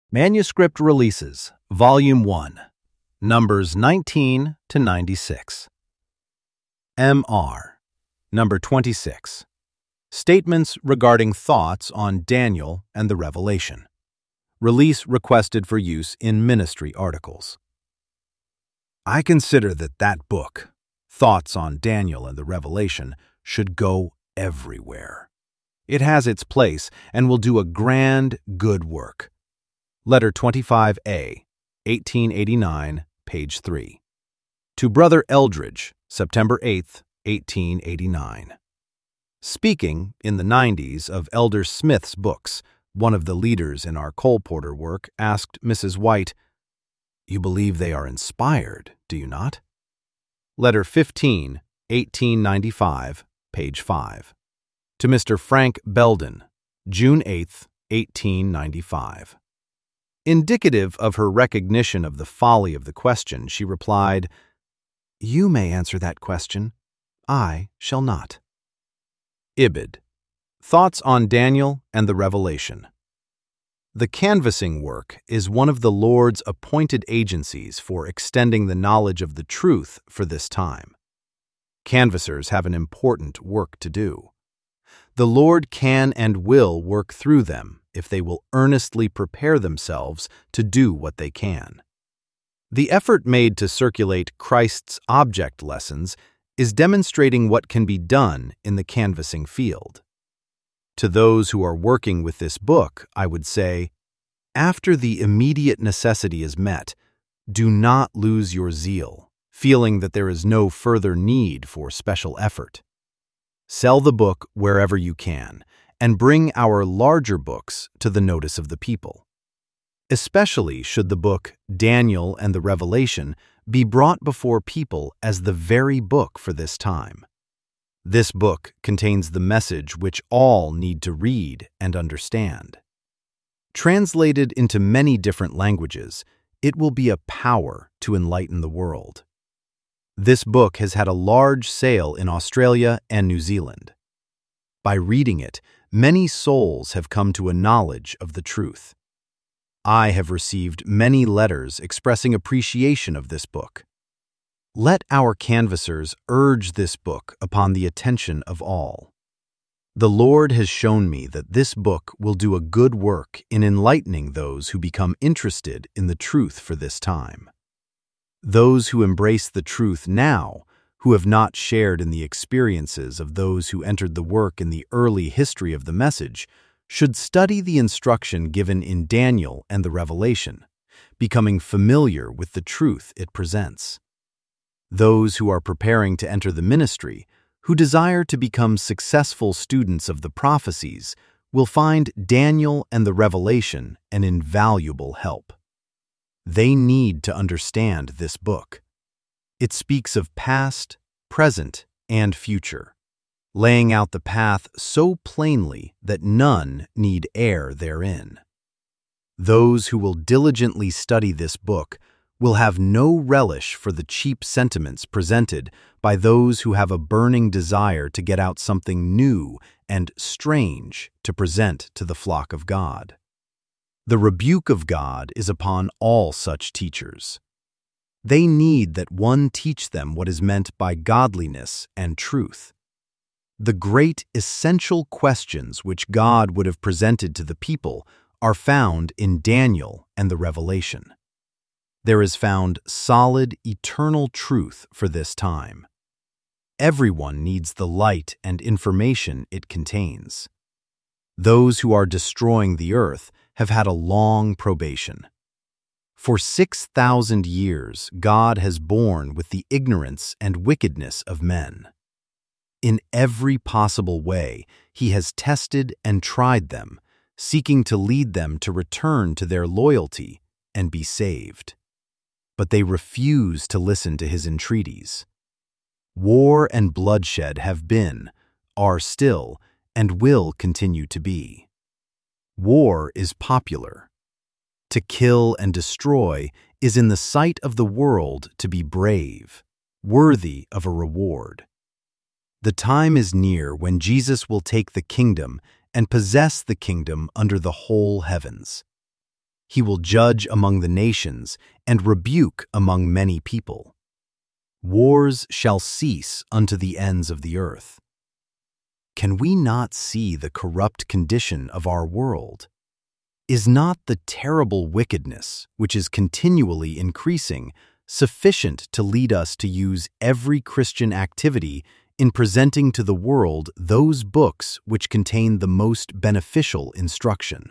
Manuscript Releases, Volume 1, Numbers 19 to 96. M.R. Number 26. Statements regarding thoughts on Daniel and the Revelation. Release requested for use in ministry articles. I consider that book, Thoughts on Daniel and the Revelation, should go everywhere. It has its place and will do a grand, good work. Letter 25A, 1889, page 3. To Brother Eldridge, September 8, 1889. Speaking in the 90s of Elder Smith's books, one of the leaders in our colporteur work asked Mrs. White, "You believe they are inspired, do you not?" Letter 15, 1895, page 5. To Mr. Frank Belden, June 8, 1895. Indicative of her recognition of the folly of the question, she replied, "You may answer that question. I shall not." Ibid. Thoughts on Daniel and the Revelation. The canvassing work is one of the Lord's appointed agencies for extending the knowledge of the truth for this time. Canvassers have an important work to do. The Lord can and will work through them if they will earnestly prepare themselves to do what they can. The effort made to circulate Christ's object lessons is demonstrating what can be done in the canvassing field. To those who are working with this book, I would say, after the immediate necessity is met, do not lose your zeal, feeling that there is no further need for special effort. Sell the book wherever you can, and bring our larger books to the notice of the people. Especially should the book Daniel and the Revelation be brought before people as the very book for this time. This book contains the message which all need to read and understand. Translated into many different languages, it will be a power to enlighten the world. This book has had a large sale in Australia and New Zealand. By reading it, many souls have come to a knowledge of the truth. I have received many letters expressing appreciation of this book. Let our canvassers urge this book upon the attention of all. The Lord has shown me that this book will do a good work in enlightening those who become interested in the truth for this time. Those who embrace the truth now, who have not shared in the experiences of those who entered the work in the early history of the message, should study the instruction given in Daniel and the Revelation, becoming familiar with the truth it presents. Those who are preparing to enter the ministry, who desire to become successful students of the prophecies, will find Daniel and the Revelation an invaluable help. They need to understand this book. It speaks of past, present, and future, laying out the path so plainly that none need err therein. Those who will diligently study this book will have no relish for the cheap sentiments presented by those who have a burning desire to get out something new and strange to present to the flock of God. The rebuke of God is upon all such teachers. They need that one teach them what is meant by godliness and truth. The great essential questions which God would have presented to the people are found in Daniel and the Revelation. There is found solid, eternal truth for this time. Everyone needs the light and information it contains. Those who are destroying the earth have had a long probation. For 6,000 years, God has borne with the ignorance and wickedness of men. In every possible way, He has tested and tried them, seeking to lead them to return to their loyalty and be saved. But they refuse to listen to His entreaties. War and bloodshed have been, are still, and will continue to be. War is popular. To kill and destroy is in the sight of the world to be brave, worthy of a reward. The time is near when Jesus will take the kingdom and possess the kingdom under the whole heavens. He will judge among the nations and rebuke among many people. Wars shall cease unto the ends of the earth. Can we not see the corrupt condition of our world? Is not the terrible wickedness, which is continually increasing, sufficient to lead us to use every Christian activity in presenting to the world those books which contain the most beneficial instruction?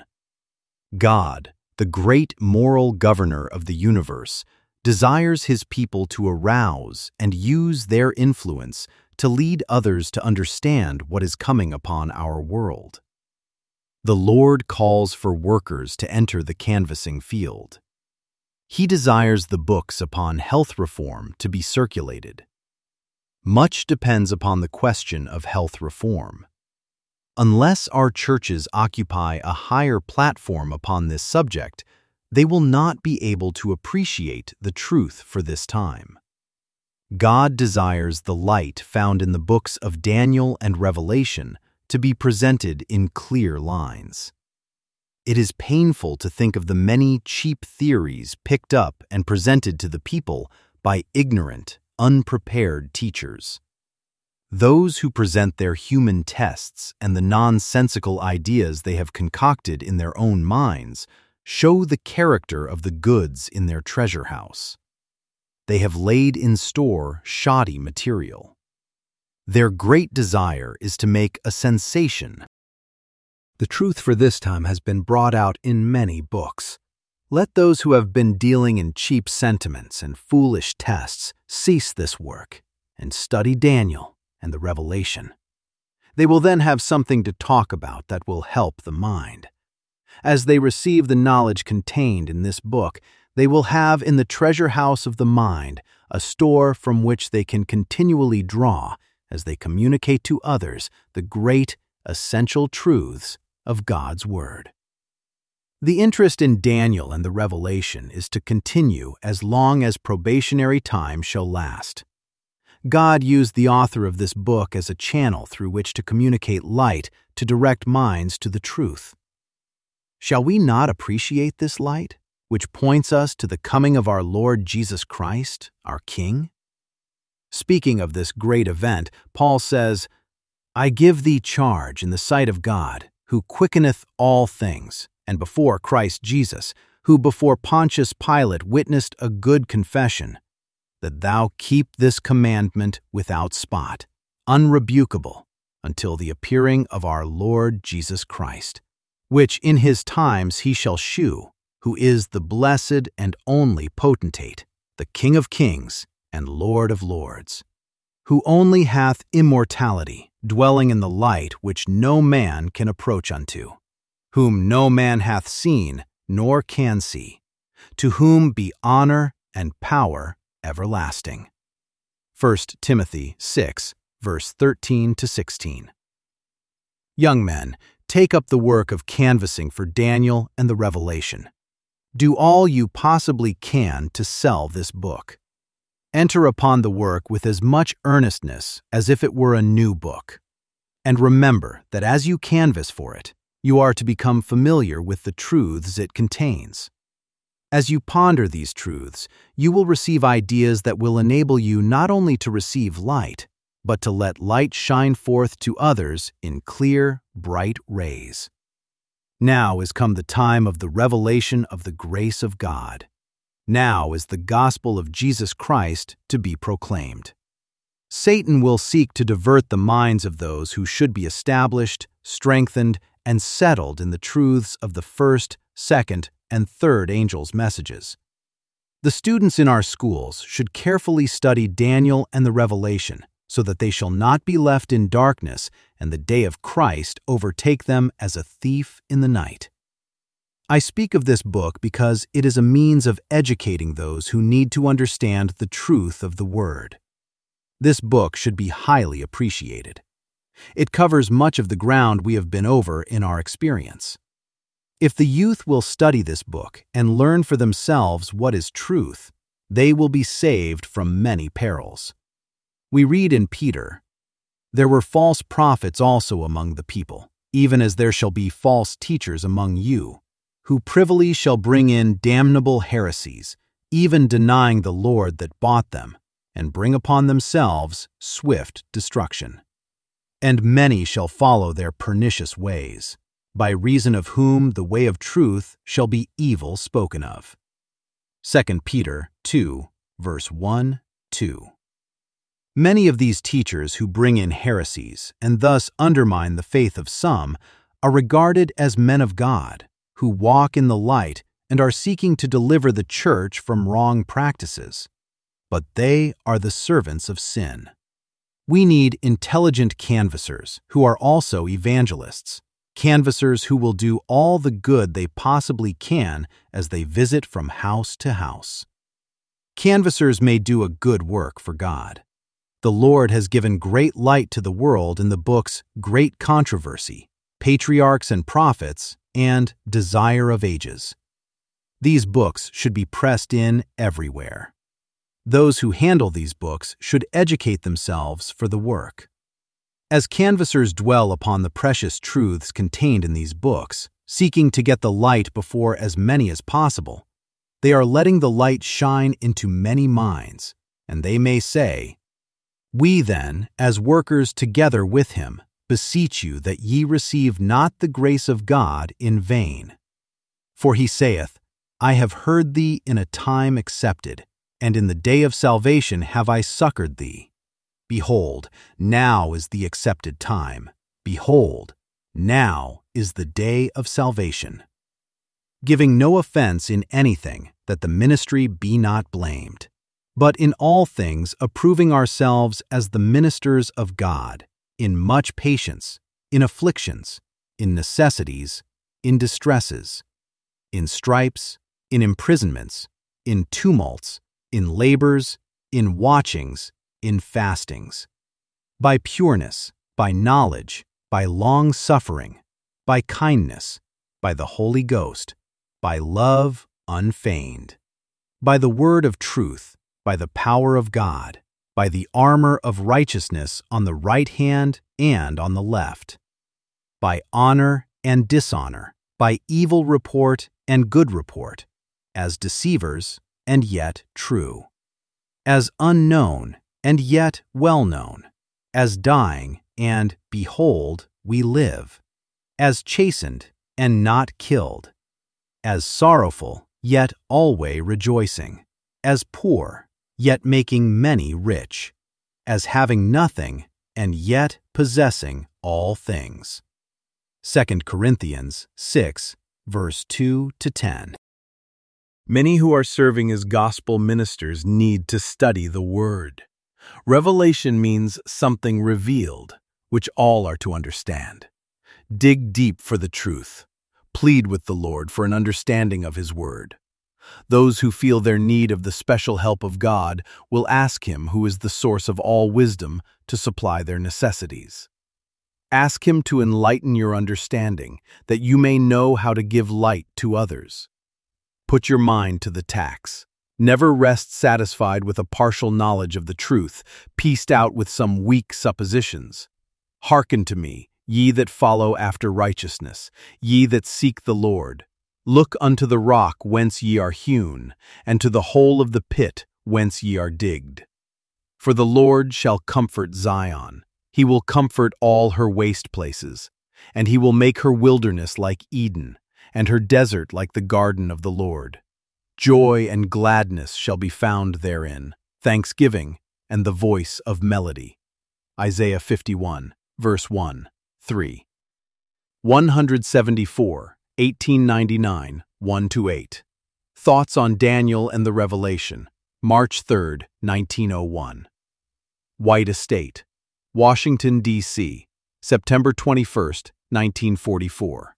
God, the great moral governor of the universe, desires his people to arouse and use their influence to lead others to understand what is coming upon our world. The Lord calls for workers to enter the canvassing field. He desires the books upon health reform to be circulated. Much depends upon the question of health reform. Unless our churches occupy a higher platform upon this subject, they will not be able to appreciate the truth for this time. God desires the light found in the books of Daniel and Revelation to be presented in clear lines. It is painful to think of the many cheap theories picked up and presented to the people by ignorant, unprepared teachers. Those who present their human tests and the nonsensical ideas they have concocted in their own minds show the character of the goods in their treasure house. They have laid in store shoddy material. Their great desire is to make a sensation. The truth for this time has been brought out in many books. Let those who have been dealing in cheap sentiments and foolish tests cease this work and study Daniel and the Revelation. They will then have something to talk about that will help the mind. As they receive the knowledge contained in this book, they will have in the treasure house of the mind a store from which they can continually draw as they communicate to others the great, essential truths of God's Word. The interest in Daniel and the Revelation is to continue as long as probationary time shall last. God used the author of this book as a channel through which to communicate light to direct minds to the truth. Shall we not appreciate this light, which points us to the coming of our Lord Jesus Christ, our King? Speaking of this great event, Paul says, "I give thee charge in the sight of God, who quickeneth all things, and before Christ Jesus, who before Pontius Pilate witnessed a good confession, that thou keep this commandment without spot, unrebukable, until the appearing of our Lord Jesus Christ, which in his times he shall shew, who is the blessed and only potentate, the King of kings and Lord of lords, who only hath immortality, dwelling in the light which no man can approach unto, whom no man hath seen nor can see, to whom be honor and power everlasting." 1 Timothy 6, verse 13 to 16. Young men, take up the work of canvassing for Daniel and the Revelation. Do all you possibly can to sell this book. Enter upon the work with as much earnestness as if it were a new book. And remember that as you canvass for it, you are to become familiar with the truths it contains. As you ponder these truths, you will receive ideas that will enable you not only to receive light, but to let light shine forth to others in clear, bright rays. Now is come the time of the revelation of the grace of God. Now is the gospel of Jesus Christ to be proclaimed. Satan will seek to divert the minds of those who should be established, strengthened, and settled in the truths of the first, second, and third angels' messages. The students in our schools should carefully study Daniel and the Revelation, so that they shall not be left in darkness and the day of Christ overtake them as a thief in the night. I speak of this book because it is a means of educating those who need to understand the truth of the Word. This book should be highly appreciated. It covers much of the ground we have been over in our experience. If the youth will study this book and learn for themselves what is truth, they will be saved from many perils. We read in Peter, "There were false prophets also among the people, even as there shall be false teachers among you, who privily shall bring in damnable heresies, even denying the Lord that bought them, and bring upon themselves swift destruction. And many shall follow their pernicious ways, by reason of whom the way of truth shall be evil spoken of. 2 Peter 2, verse 1, 2. Many of these teachers who bring in heresies and thus undermine the faith of some are regarded as men of God, who walk in the light and are seeking to deliver the church from wrong practices. But they are the servants of sin. We need intelligent canvassers who are also evangelists, canvassers who will do all the good they possibly can as they visit from house to house. Canvassers may do a good work for God. The Lord has given great light to the world in the books Great Controversy, Patriarchs and Prophets, and Desire of Ages. These books should be pressed in everywhere. Those who handle these books should educate themselves for the work. As canvassers dwell upon the precious truths contained in these books, seeking to get the light before as many as possible, they are letting the light shine into many minds, and they may say, "We then, as workers together with him, beseech you that ye receive not the grace of God in vain. For he saith, I have heard thee in a time accepted, and in the day of salvation have I succored thee. Behold, now is the accepted time. Behold, now is the day of salvation. Giving no offense in anything, that the ministry be not blamed, but in all things approving ourselves as the ministers of God, in much patience, in afflictions, in necessities, in distresses, in stripes, in imprisonments, in tumults, in labors, in watchings, in fastings, by pureness, by knowledge, by long-suffering, by kindness, by the Holy Ghost, by love unfeigned, by the word of truth, by the power of God, by the armor of righteousness on the right hand and on the left, by honor and dishonor, by evil report and good report, as deceivers and yet true, as unknown and yet well known, as dying and, behold, we live, as chastened and not killed, as sorrowful yet always rejoicing, as poor yet making many rich, as having nothing and yet possessing all things. 2 Corinthians 6, verse 2-10. Many who are serving as gospel ministers need to study the Word. Revelation means something revealed, which all are to understand. Dig deep for the truth. Plead with the Lord for an understanding of His Word. Those who feel their need of the special help of God will ask Him, who is the source of all wisdom, to supply their necessities. Ask Him to enlighten your understanding, that you may know how to give light to others. Put your mind to the task. Never rest satisfied with a partial knowledge of the truth, pieced out with some weak suppositions. Hearken to me, ye that follow after righteousness, ye that seek the Lord. Look unto the rock whence ye are hewn, and to the hole of the pit whence ye are digged. For the Lord shall comfort Zion. He will comfort all her waste places, and He will make her wilderness like Eden, and her desert like the garden of the Lord. Joy and gladness shall be found therein, thanksgiving and the voice of melody. Isaiah 51, verse 1, 3. 174, 1899, 1-8. Thoughts on Daniel and the Revelation, March 3, 1901. White Estate, Washington, D.C., September 21, 1944.